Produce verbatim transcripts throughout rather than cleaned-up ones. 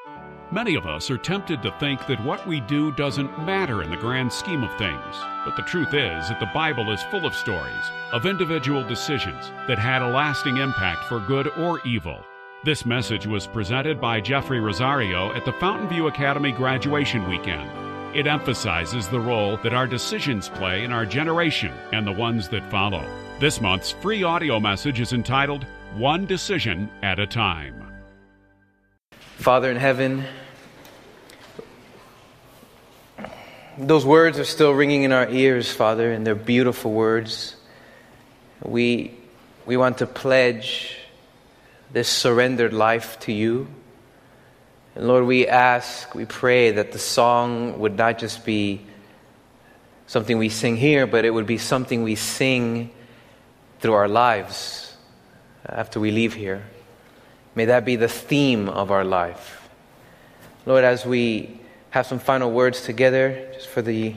Many of us are tempted to think that what we do doesn't matter in the grand scheme of things. But the truth is that the Bible is full of stories of individual decisions that had a lasting impact for good or evil. This message was presented by Jeffrey Rosario at the Fountain View Academy graduation weekend. It emphasizes the role that our decisions play in our generation and the ones that follow. This month's free audio message is entitled, One Decision at a Time. Father in heaven, those words are still ringing in our ears, Father, and they're beautiful words. We, we want to pledge this surrendered life to you. And Lord, we ask, we pray that the song would not just be something we sing here, but it would be something we sing through our lives after we leave here. May that be the theme of our life. Lord, as we have some final words together, just for the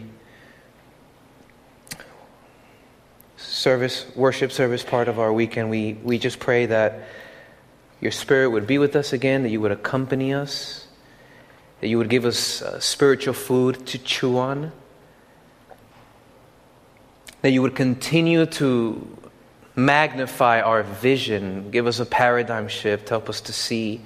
service, worship service part of our weekend, we, we just pray that your Spirit would be with us again, that you would accompany us, that you would give us uh, spiritual food to chew on, that you would continue to magnify our vision, give us a paradigm shift, help us to see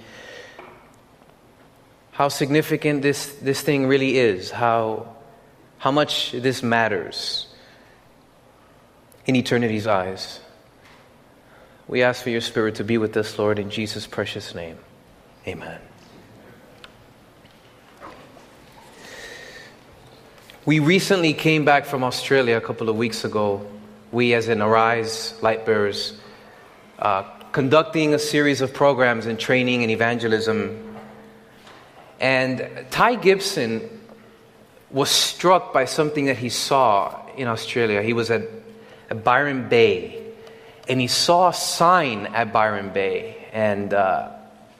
how significant this, this thing really is, how, how much this matters in eternity's eyes. We ask for your Spirit to be with us, Lord, in Jesus' precious name. Amen. We recently came back from Australia a couple of weeks ago. We, as in Arise Lightbearers, uh, conducting a series of programs in training and evangelism. And Ty Gibson was struck by something that he saw in Australia. He was at, at Byron Bay, and he saw a sign at Byron Bay, and uh,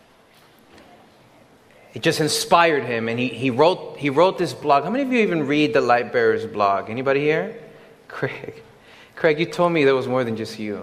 it just inspired him. And he, he wrote he wrote this blog. How many of you even read the Lightbearers blog? Anybody here? Craig. Craig, you told me there was more than just you.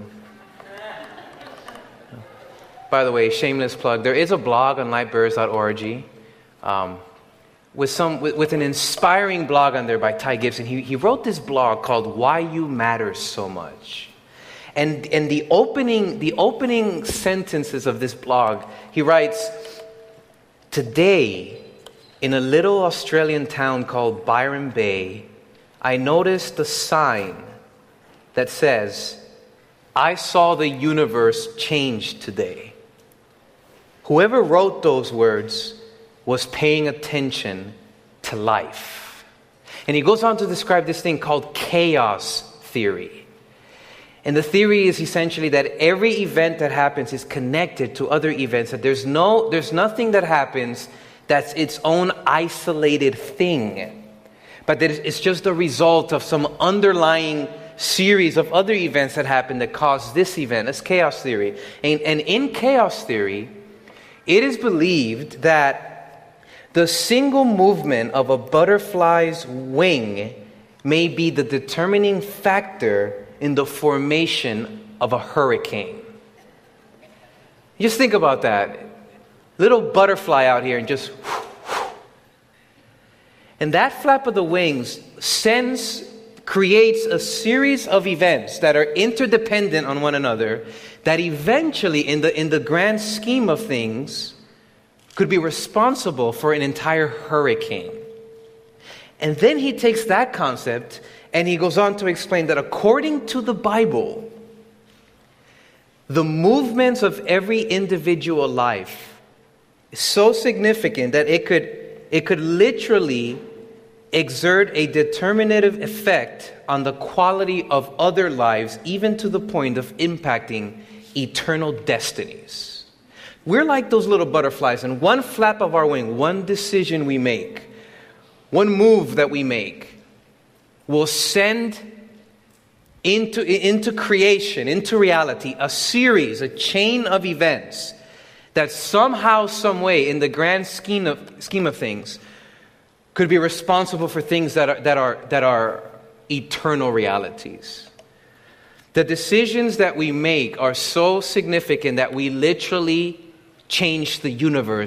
By the way, shameless plug. There is a blog on lightbearers dot org um, with some with, with an inspiring blog on there by Ty Gibson. He he wrote this blog called "Why You Matter So Much," and and the opening the opening sentences of this blog, he writes, "Today, in a little Australian town called Byron Bay, I noticed a sign that says, 'I saw the universe change today.' Whoever wrote those words was paying attention to life." And he goes on to describe this thing called chaos theory. And the theory is essentially that every event that happens is connected to other events, that there's no, there's nothing that happens that's its own isolated thing, but that it's just a result of some underlying series of other events that happen that cause this event. That's chaos theory. And, and in chaos theory, it is believed that the single movement of a butterfly's wing may be the determining factor in the formation of a hurricane. Just think about that. Little butterfly out here and just and that flap of the wings sends creates a series of events that are interdependent on one another that eventually, in the in the grand scheme of things, could be responsible for an entire hurricane. And then he takes that concept and he goes on to explain that according to the Bible, the movements of every individual life is so significant that it could it could literally exert a determinative effect on the quality of other lives, even to the point of impacting eternal destinies. We're like those little butterflies, and one flap of our wing, one decision we make, one move that we make, will send into, into creation, into reality, a series, a chain of events that somehow, some way, in the grand scheme of, scheme of things, could be responsible for things that are that are that are eternal realities. The decisions that we make are so significant that we literally change the universe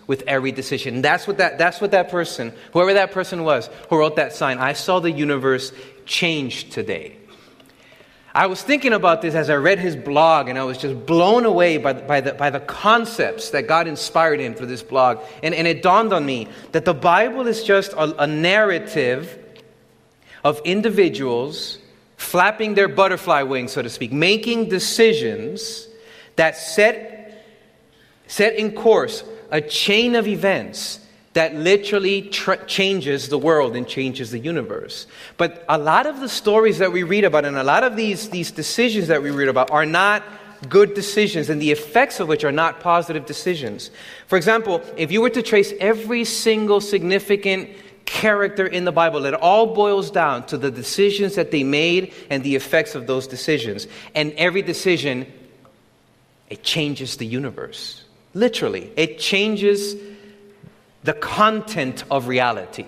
with every decision. That's what that, that's what that person, whoever that person was, who wrote that sign, I saw the universe change today. I was thinking about this as I read his blog, and I was just blown away by the, by the, by the concepts that God inspired him for this blog. And, and it dawned on me that the Bible is just a, a narrative of individuals flapping their butterfly wings, so to speak, making decisions that set, set in course a chain of events that literally tr- changes the world and changes the universe. But a lot of the stories that we read about and a lot of these, these decisions that we read about are not good decisions, and the effects of which are not positive decisions. For example, if you were to trace every single significant character in the Bible, it all boils down to the decisions that they made and the effects of those decisions. And every decision, it changes the universe. Literally, it changes the content of reality.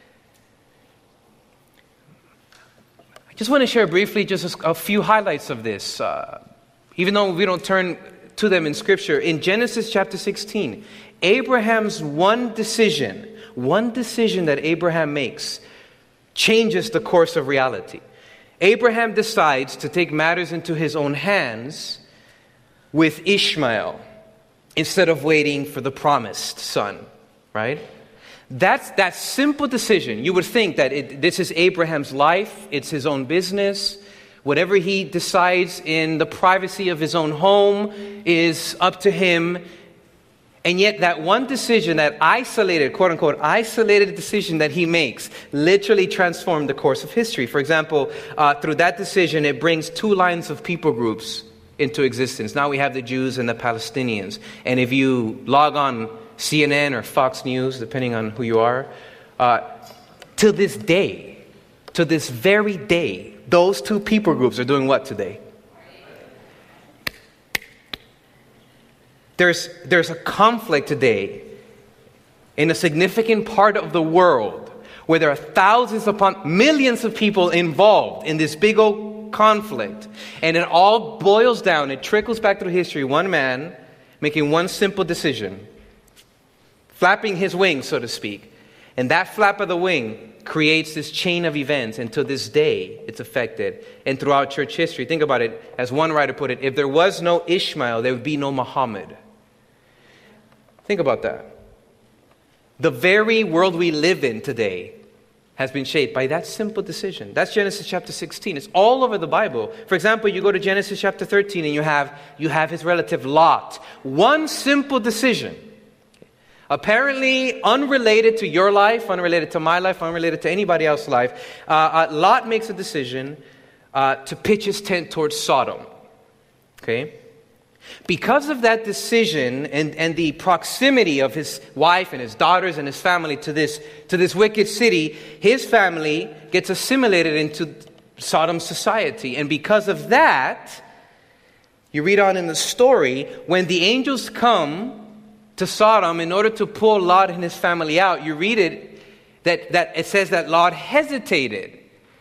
I just want to share briefly just a, a few highlights of this. Uh, even though we don't turn to them in Scripture, in Genesis chapter sixteen, Abraham's one decision, one decision that Abraham makes changes the course of reality. Abraham decides to take matters into his own hands with Ishmael instead of waiting for the promised son. Right? That's that simple decision. You would think that it, this is Abraham's life. It's his own business. Whatever he decides in the privacy of his own home is up to him. And yet that one decision, that isolated, quote unquote, isolated decision that he makes literally transformed the course of history. For example, uh, through that decision, it brings two lines of people groups into existence. Now we have the Jews and the Palestinians. And if you log on C N N or Fox News, depending on who you are, uh, to this day, to this very day, those two people groups are doing what today? There's, there's a conflict today in a significant part of the world where there are thousands upon millions of people involved in this big old conflict. And it all boils down, it trickles back through history, one man making one simple decision, flapping his wings, so to speak. And that flap of the wing creates this chain of events, and to this day, it's affected. And throughout church history, think about it, as one writer put it, if there was no Ishmael, there would be no Muhammad. Think about that. The very world we live in today has been shaped by that simple decision. That's Genesis chapter sixteen. It's all over the Bible. For example, you go to Genesis chapter thirteen, and you have, you have his relative Lot. One simple decision, apparently unrelated to your life, unrelated to my life, unrelated to anybody else's life. Uh, uh, Lot makes a decision uh, to pitch his tent towards Sodom. Okay? Because of that decision and, and the proximity of his wife and his daughters and his family to this, to this wicked city, his family gets assimilated into Sodom's society. And because of that, you read on in the story, when the angels come to Sodom in order to pull Lot and his family out, you read it, that, that it says that Lot hesitated.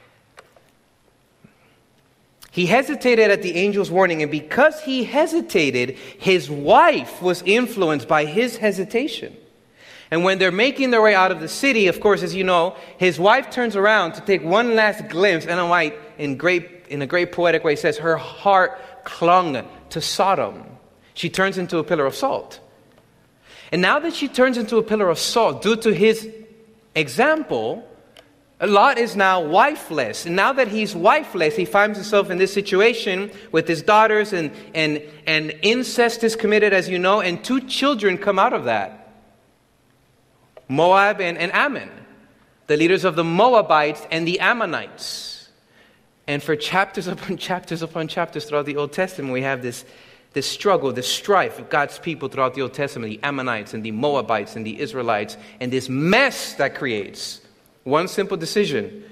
He hesitated at the angel's warning, and because he hesitated, his wife was influenced by his hesitation. And when they're making their way out of the city, of course, as you know, his wife turns around to take one last glimpse, and White, in great, in a great poetic way, says her heart clung to Sodom. She turns into a pillar of salt. And now that she turns into a pillar of salt, due to his example, Lot is now wifeless. And now that he's wifeless, he finds himself in this situation with his daughters, and, and, and incest is committed, as you know, and two children come out of that. Moab and, and Ammon, the leaders of the Moabites and the Ammonites. And for chapters upon chapters upon chapters throughout the Old Testament, we have this, this struggle, this strife of God's people throughout the Old Testament, the Ammonites and the Moabites and the Israelites, and this mess that creates. One simple decision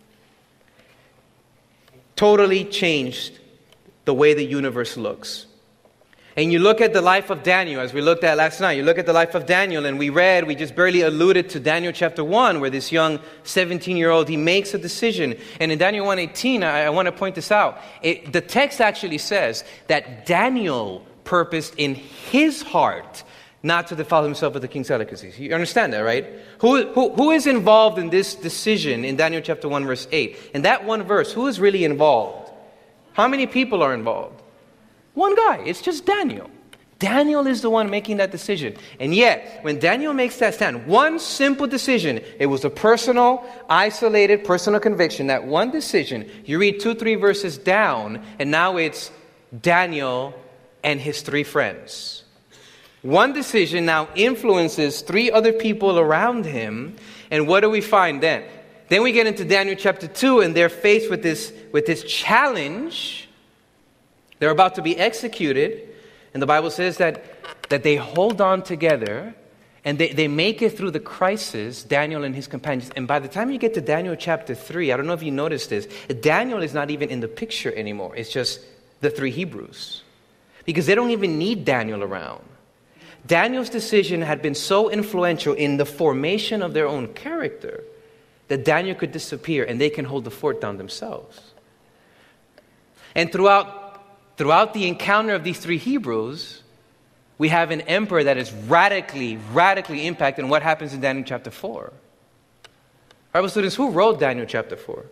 totally changed the way the universe looks. And you look at the life of Daniel, as we looked at last night. You look at the life of Daniel, and we read, we just barely alluded to Daniel chapter one, where this young seventeen-year-old, he makes a decision. And in Daniel one eighteen, I, I want to point this out. It, the text actually says that Daniel purposed in his heart not to defile himself with the king's delicacies. You understand that, right? Who, who, who is involved in this decision in Daniel chapter one, verse eight? In that one verse, who is really involved? How many people are involved? One guy. It's just Daniel. Daniel is the one making that decision. And yet, when Daniel makes that stand, one simple decision, it was a personal, isolated, personal conviction. That one decision, you read two, three verses down, and now it's Daniel and his three friends. One decision now influences three other people around him. And what do we find then? Then we get into Daniel chapter two, and they're faced with this, with this challenge. They're about to be executed. And the Bible says that, that they hold on together and they, they make it through the crisis, Daniel and his companions. And by the time you get to Daniel chapter three, I don't know if you noticed this, Daniel is not even in the picture anymore. It's just the three Hebrews. Because they don't even need Daniel around. Daniel's decision had been so influential in the formation of their own character that Daniel could disappear and they can hold the fort down themselves. And throughout Throughout the encounter of these three Hebrews, we have an emperor that is radically, radically impacted on what happens in Daniel chapter four. Bible students, who wrote Daniel chapter four?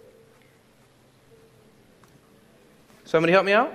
Somebody help me out?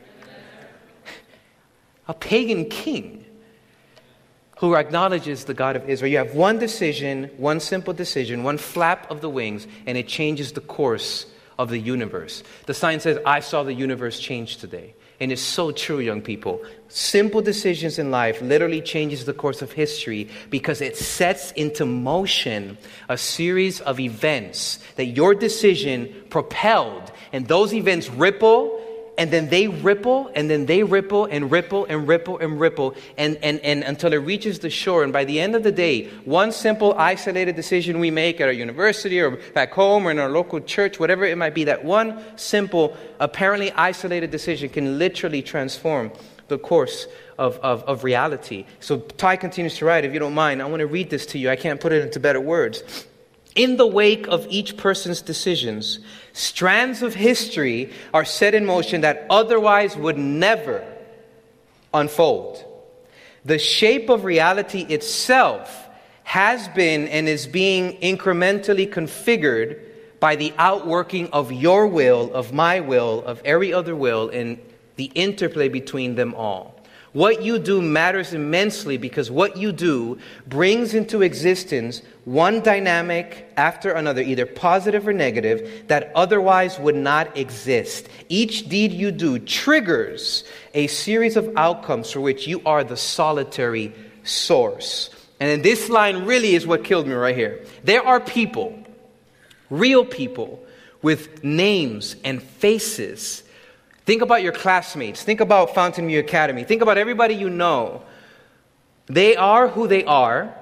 A pagan king who acknowledges the God of Israel. You have one decision, one simple decision, one flap of the wings, and it changes the course of the universe. The sign says, I saw the universe change today. And it's so true, young people. Simple decisions in life literally changes the course of history because it sets into motion a series of events that your decision propelled. And those events ripple, and then they ripple, and then they ripple, and ripple, and ripple, and ripple, and, and, and until it reaches the shore. And by the end of the day, one simple isolated decision we make at our university or back home or in our local church, whatever it might be, that one simple, apparently isolated decision can literally transform the course of, of, of reality. So Ty continues to write, if you don't mind, I want to read this to you. I can't put it into better words. In the wake of each person's decisions, strands of history are set in motion that otherwise would never unfold. The shape of reality itself has been and is being incrementally configured by the outworking of your will, of my will, of every other will, and the interplay between them all. What you do matters immensely because what you do brings into existence one dynamic after another, either positive or negative, that otherwise would not exist. Each deed you do triggers a series of outcomes for which you are the solitary source. And then this line really is what killed me right here. There are people, real people, with names and faces. Think about your classmates. Think about Fountain View Academy. Think about everybody you know. They are who they are.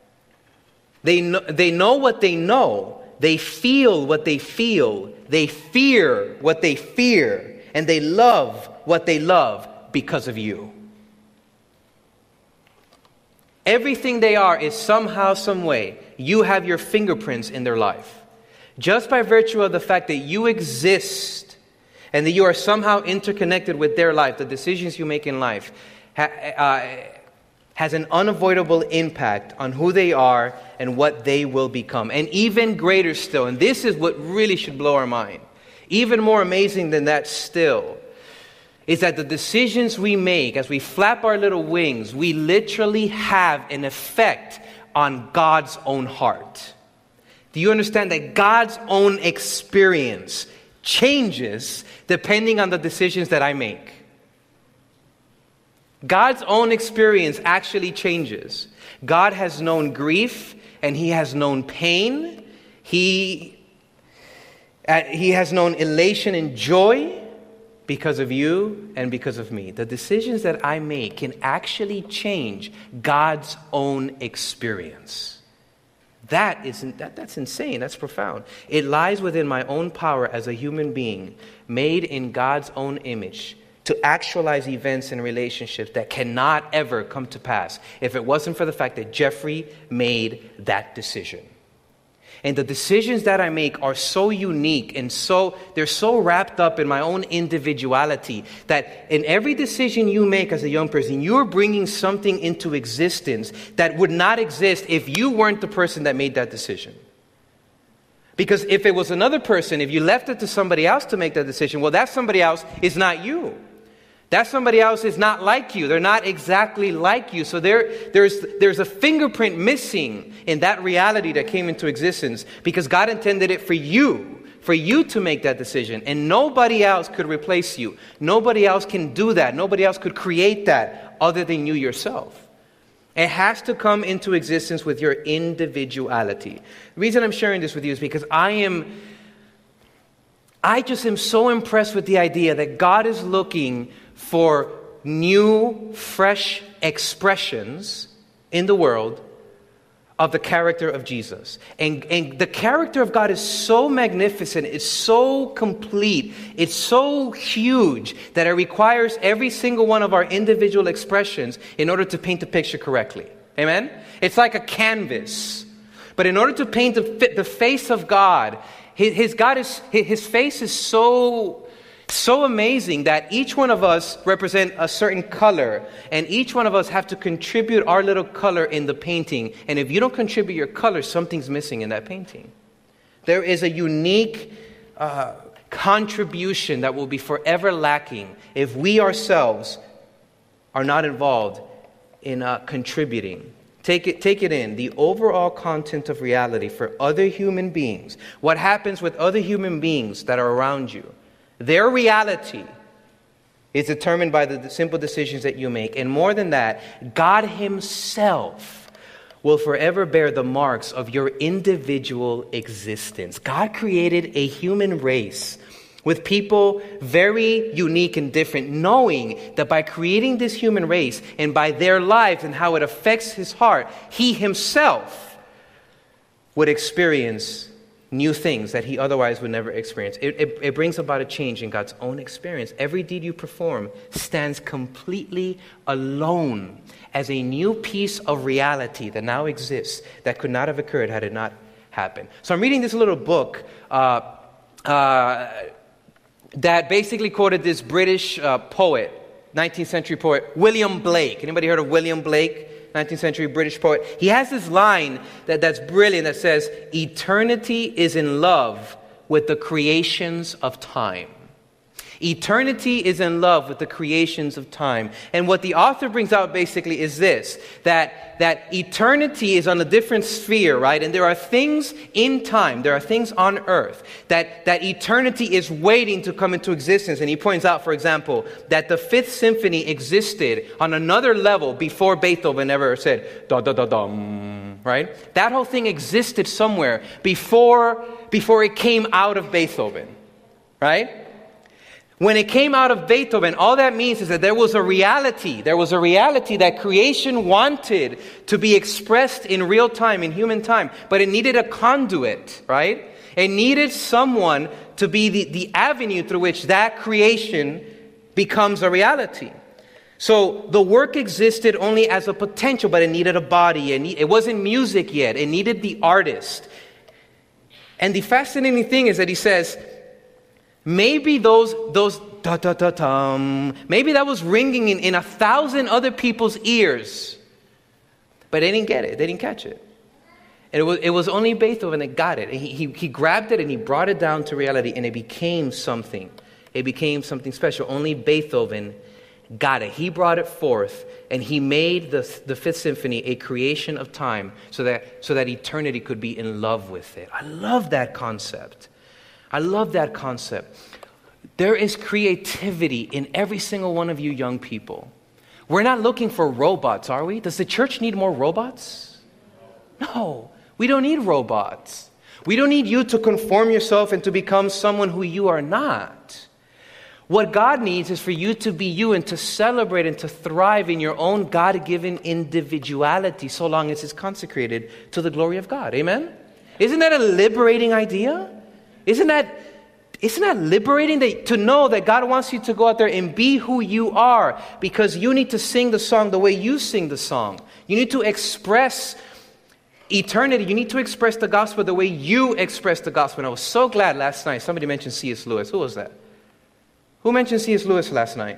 They know, they know what they know. They feel what they feel. They fear what they fear. And they love what they love because of you. Everything they are is somehow, some way, you have your fingerprints in their life. Just by virtue of the fact that you exist and that you are somehow interconnected with their life, the decisions you make in life ha, uh, has an unavoidable impact on who they are and what they will become. And even greater still, and this is what really should blow our mind, even more amazing than that still, is that the decisions we make as we flap our little wings, we literally have an effect on God's own heart. Do you understand that God's own experience changes depending on the decisions that I make? God's own experience actually changes. God has known grief and He has known pain. He, uh, he has known elation and joy because of you and because of me. The decisions that I make can actually change God's own experience. That isn't that, that's insane. That's profound. It lies within my own power as a human being, made in God's own image, to actualize events and relationships that cannot ever come to pass if it wasn't for the fact that Jeffrey made that decision. And the decisions that I make are so unique and so, they're so wrapped up in my own individuality that in every decision you make as a young person, you're bringing something into existence that would not exist if you weren't the person that made that decision. Because if it was another person, if you left it to somebody else to make that decision, well, that somebody else is not you. That somebody else is not like you. They're not exactly like you. So there, there's, there's a fingerprint missing in that reality that came into existence because God intended it for you, for you to make that decision. And nobody else could replace you. Nobody else can do that. Nobody else could create that other than you yourself. It has to come into existence with your individuality. The reason I'm sharing this with you is because I am, I just am so impressed with the idea that God is looking for new, fresh expressions in the world of the character of Jesus. And, and the character of God is so magnificent, it's so complete, it's so huge that it requires every single one of our individual expressions in order to paint the picture correctly. Amen? It's like a canvas. But in order to paint the, the face of God, his, his, God is, his face is so... So amazing that each one of us represent a certain color, and each one of us have to contribute our little color in the painting. And if you don't contribute your color, something's missing in that painting. There is a unique uh, contribution that will be forever lacking if we ourselves are not involved in uh, contributing. Take it, take it in. The overall content of reality for other human beings. What happens with other human beings that are around you? Their reality is determined by the simple decisions that you make. And more than that, God Himself will forever bear the marks of your individual existence. God created a human race with people very unique and different, knowing that by creating this human race and by their lives and how it affects His heart, He Himself would experience new things that He otherwise would never experience. It, it, it brings about a change in God's own experience. Every deed you perform stands completely alone as a new piece of reality that now exists that could not have occurred had it not happened. So I'm reading this little book uh, uh, that basically quoted this British uh, poet, nineteenth century poet, William Blake. Anybody heard of William Blake? nineteenth century British poet. He has this line that, that's brilliant that says, eternity is in love with the creations of time. Eternity is in love with the creations of time. And what the author brings out basically is this, that, that eternity is on a different sphere, right? And there are things in time, there are things on earth, that, that eternity is waiting to come into existence. And he points out, for example, that the Fifth Symphony existed on another level before Beethoven ever said, da da da dum, right? That whole thing existed somewhere before, before it came out of Beethoven, right? When it came out of Beethoven, all that means is that there was a reality. There was a reality that creation wanted to be expressed in real time, in human time. But it needed a conduit, right? It needed someone to be the, the avenue through which that creation becomes a reality. So the work existed only as a potential, but it needed a body. It, need, it wasn't music yet. It needed the artist. And the fascinating thing is that he says, maybe those, those da da da dum, maybe that was ringing in, in a thousand other people's ears, but they didn't get it. They didn't catch it. And it was, it was only Beethoven that got it. And he, he, he grabbed it and he brought it down to reality, and it became something. It became something special. Only Beethoven got it. He brought it forth, and he made the, the Fifth Symphony a creation of time so that, so that eternity could be in love with it. I love that concept. I love that concept. There is creativity in every single one of you young people. We're not looking for robots, are we? Does the church need more robots? No, we don't need robots. We don't need you to conform yourself and to become someone who you are not. What God needs is for you to be you and to celebrate and to thrive in your own God-given individuality so long as it's consecrated to the glory of God. Amen? Isn't that a liberating idea? Isn't that, isn't that liberating that, to know that God wants you to go out there and be who you are, because you need to sing the song the way you sing the song. You need to express eternity, you need to express the gospel the way you express the gospel. And I was so glad last night somebody mentioned C S Lewis. Who was that? Who mentioned C S Lewis last night?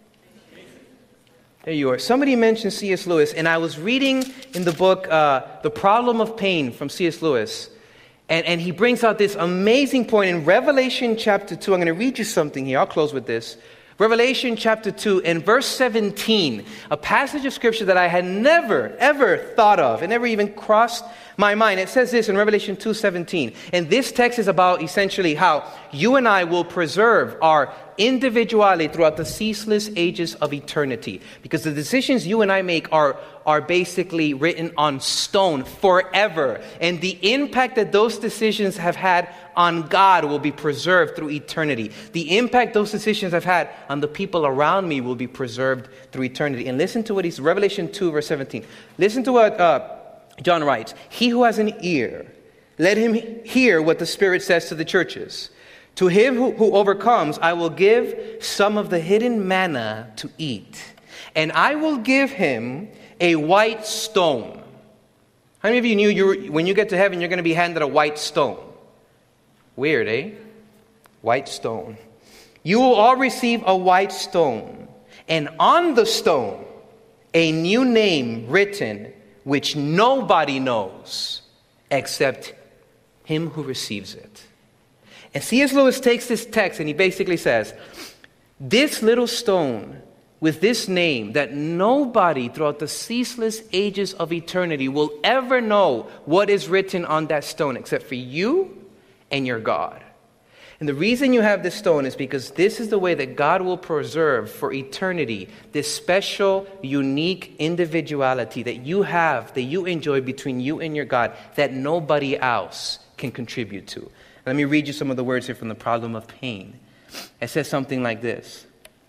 There you are. Somebody mentioned C S Lewis, and I was reading in the book uh, The Problem of Pain from C S Lewis, and, and he brings out this amazing point in Revelation chapter two. I'm going to read you something here. I'll close with this. Revelation chapter two and verse seventeen, a passage of scripture that I had never, ever thought of. It never even crossed my mind. It says this in Revelation two seventeen. And this text is about essentially how you and I will preserve our individuality throughout the ceaseless ages of eternity. Because the decisions you and I make are, are basically written on stone forever. And the impact that those decisions have had on God will be preserved through eternity. The impact those decisions have had on the people around me will be preserved through eternity. And listen to what he's, Revelation two verse seventeen. Listen to what uh, John writes. He who has an ear, let him hear what the Spirit says to the churches. To him who, who overcomes, I will give some of the hidden manna to eat. And I will give him a white stone. How many of you knew you were, when you get to heaven, you're going to be handed a white stone? Weird, eh? White stone. You will all receive a white stone. And on the stone, a new name written, which nobody knows except him who receives it. And C S Lewis takes this text and he basically says, this little stone with this name that nobody throughout the ceaseless ages of eternity will ever know what is written on that stone except for you and your God. And the reason you have this stone is because this is the way that God will preserve for eternity this special, unique individuality that you have, that you enjoy between you and your God, that nobody else can contribute to. Let me read you some of the words here from The Problem of Pain. It says something like this.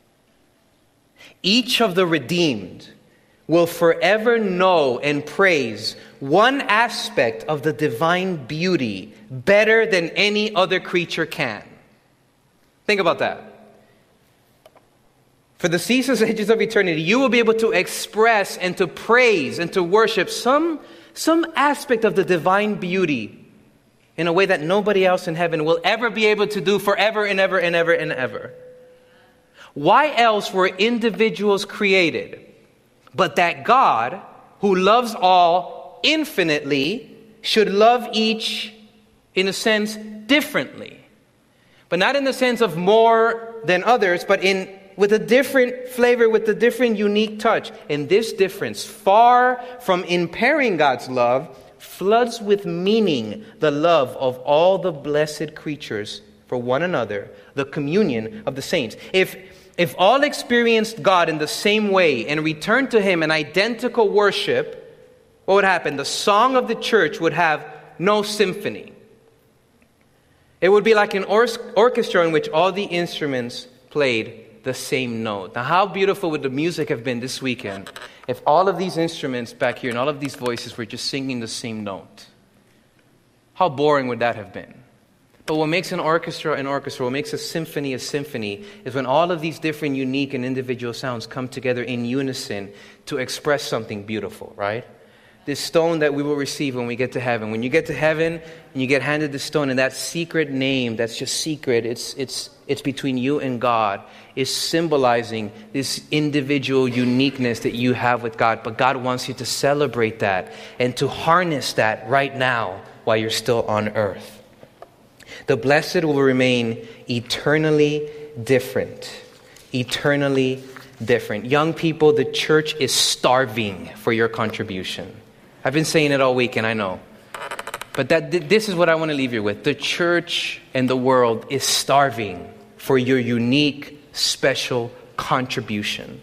Each of the redeemed will forever know and praise one aspect of the divine beauty better than any other creature can. Think about that. For the ceaseless ages of eternity, you will be able to express and to praise and to worship some, some aspect of the divine beauty in a way that nobody else in heaven will ever be able to do forever and ever and ever and ever. Why else were individuals created but that God, who loves all infinitely, should love each, in a sense, differently? But not in the sense of more than others, but in with a different flavor, with a different unique touch. And this difference, far from impairing God's love, floods with meaning the love of all the blessed creatures for one another, the communion of the saints. If if all experienced God in the same way and returned to Him in identical worship, what would happen? The song of the church would have no symphony. It would be like an or- orchestra in which all the instruments played the same note. Now, how beautiful would the music have been this weekend if all of these instruments back here and all of these voices were just singing the same note? How boring would that have been? But what makes an orchestra an orchestra, what makes a symphony a symphony, is when all of these different unique and individual sounds come together in unison to express something beautiful, right? This stone that we will receive when we get to heaven. When you get to heaven and you get handed the stone, and that secret name that's just secret, it's it's it's between you and God, is symbolizing this individual uniqueness that you have with God. But God wants you to celebrate that and to harness that right now while you're still on earth. The blessed will remain eternally different. Eternally different. Young people, the church is starving for your contribution. I've been saying it all week, and I know. But that th- this is what I want to leave you with. The church and the world is starving for your unique, special contribution.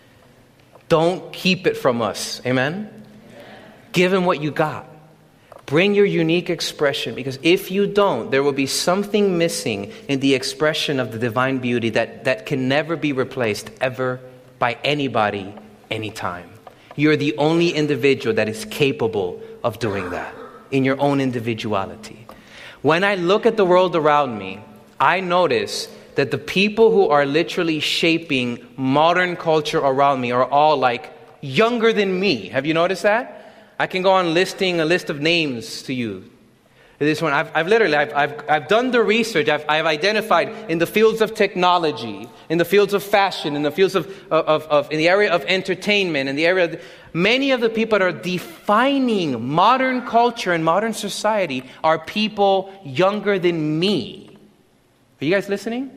Don't keep it from us. Amen? Give them what you got. Bring your unique expression, because if you don't, there will be something missing in the expression of the divine beauty that, that can never be replaced ever by anybody, anytime. You're the only individual that is capable of doing that in your own individuality. When I look at the world around me, I notice that the people who are literally shaping modern culture around me are all like younger than me. Have you noticed that? I can go on listing a list of names to you. This one, I've, I've literally, I've, I've, I've done the research. I've, I've identified in the fields of technology, in the fields of fashion, in the fields of, of, of in the area of entertainment, in the area of, many of the people that are defining modern culture and modern society are people younger than me. Are you guys listening?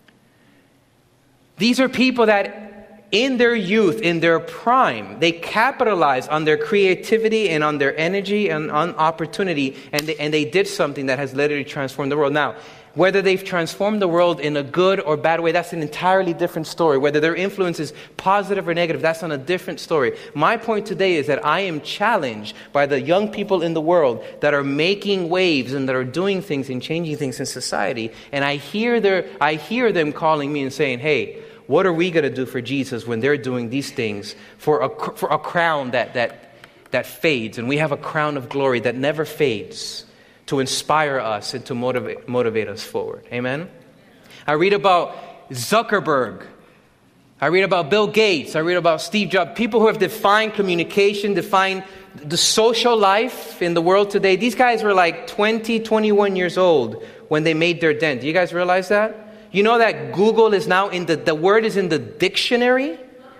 These are people that in their youth, in their prime, they capitalize on their creativity and on their energy and on opportunity, and they, and they did something that has literally transformed the world. Now, whether they've transformed the world in a good or bad way, that's an entirely different story. Whether their influence is positive or negative, that's on a different story. My point today is that I am challenged by the young people in the world that are making waves and that are doing things and changing things in society, and I hear their, I hear them calling me and saying, hey, what are we going to do for Jesus when they're doing these things for a, for a crown that, that, that fades? And we have a crown of glory that never fades to inspire us and to motivate, motivate us forward. Amen? I read about Zuckerberg. I read about Bill Gates. I read about Steve Jobs. People who have defined communication, defined the social life in the world today. These guys were like twenty, twenty-one years old when they made their dent. Do you guys realize that? You know that Google is now in the, the word is in the dictionary?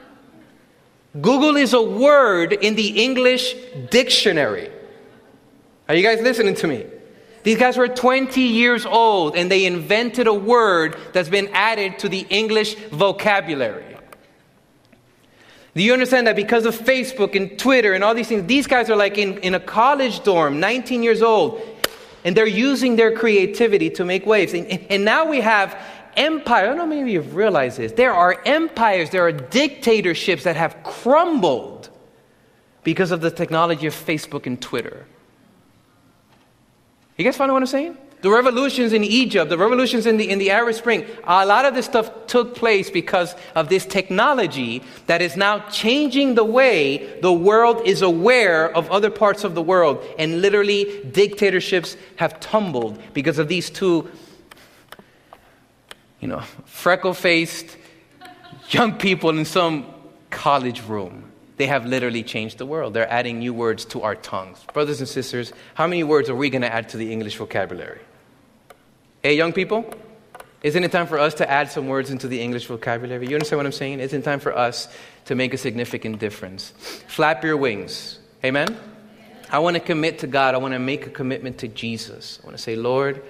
Google is a word in the English dictionary. Are you guys listening to me? These guys were twenty years old and they invented a word that's been added to the English vocabulary. Do you understand that because of Facebook and Twitter and all these things, these guys are like in, in a college dorm, nineteen years old, and they're using their creativity to make waves. And, and now we have empire. I don't know, maybe you've realized this. There are empires, there are dictatorships that have crumbled because of the technology of Facebook and Twitter. You guys follow what I'm saying? The revolutions in Egypt, the revolutions in the in the Arab Spring, a lot of this stuff took place because of this technology that is now changing the way the world is aware of other parts of the world. And literally dictatorships have tumbled because of these two, you know, freckle-faced young people in some college room. They have literally changed the world. They're adding new words to our tongues. Brothers and sisters, how many words are we going to add to the English vocabulary? Hey, young people, isn't it time for us to add some words into the English vocabulary? You understand what I'm saying? Isn't it time for us to make a significant difference? Flap your wings. Amen? I want to commit to God. I want to make a commitment to Jesus. I want to say, Lord,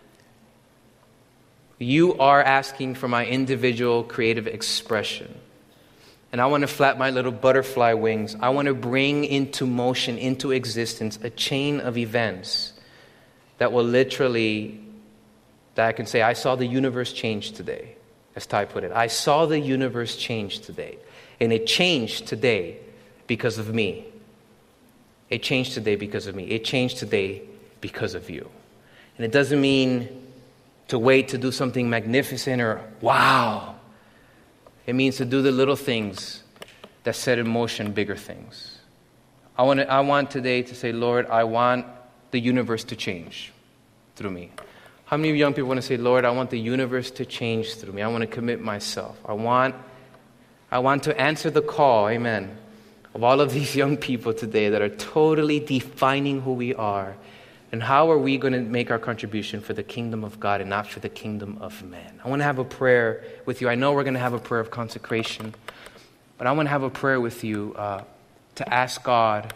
you are asking for my individual creative expression. And I want to flap my little butterfly wings. I want to bring into motion, into existence, a chain of events that will literally, that I can say, I saw the universe change today. As Ty put it, I saw the universe change today. And it changed today because of me. It changed today because of me. It changed today because of you. And it doesn't mean to wait to do something magnificent or wow. It means to do the little things that set in motion bigger things. I want to, I want today to say, Lord, I want the universe to change through me. How many young people want to say, Lord, I want the universe to change through me. I want to commit myself. I want, I want to answer the call, amen, of all of these young people today that are totally defining who we are. And how are we going to make our contribution for the kingdom of God and not for the kingdom of man? I want to have a prayer with you. I know we're going to have a prayer of consecration, but I want to have a prayer with you uh, to ask God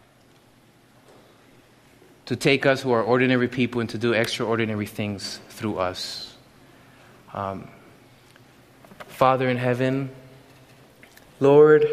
to take us who are ordinary people and to do extraordinary things through us. Um, Father in heaven, Lord,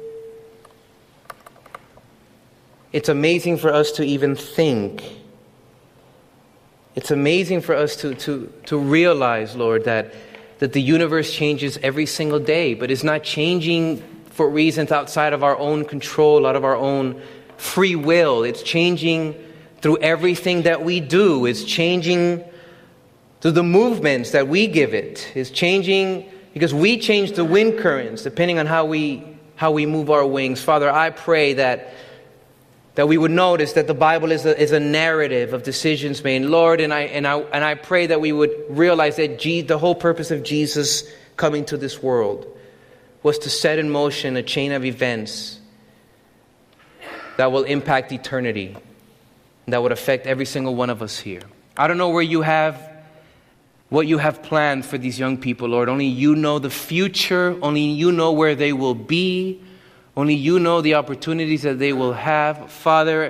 it's amazing for us to even think. It's amazing for us to, to, to realize, Lord, that, that the universe changes every single day, but it's not changing for reasons outside of our own control, out of our own free will. It's changing through everything that we do. It's changing through the movements that we give it. It's changing because we change the wind currents depending on how we, how we move our wings. Father, I pray that That we would notice that the Bible is a, is a narrative of decisions made. Lord, and I and I and I pray that we would realize that G, the whole purpose of Jesus coming to this world was to set in motion a chain of events that will impact eternity, that would affect every single one of us here. I don't know where you have, what you have planned for these young people, Lord. Only you know the future. Only you know where they will be. Only you know the opportunities that they will have. Father,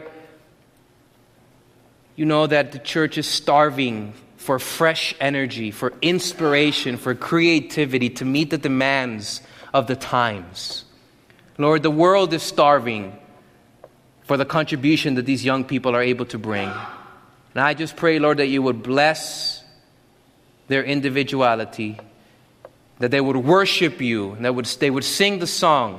you know that the church is starving for fresh energy, for inspiration, for creativity to meet the demands of the times. Lord, the world is starving for the contribution that these young people are able to bring. And I just pray, Lord, that you would bless their individuality, that they would worship you, and that would, they would sing the song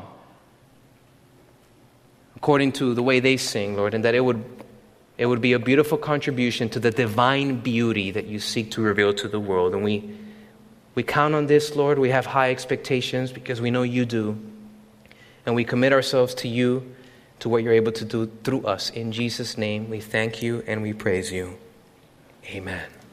according to the way they sing, Lord, and that it would, it would be a beautiful contribution to the divine beauty that you seek to reveal to the world. And we, we count on this, Lord. We have high expectations because we know you do. And we commit ourselves to you, to what you're able to do through us. In Jesus' name, we thank you and we praise you. Amen.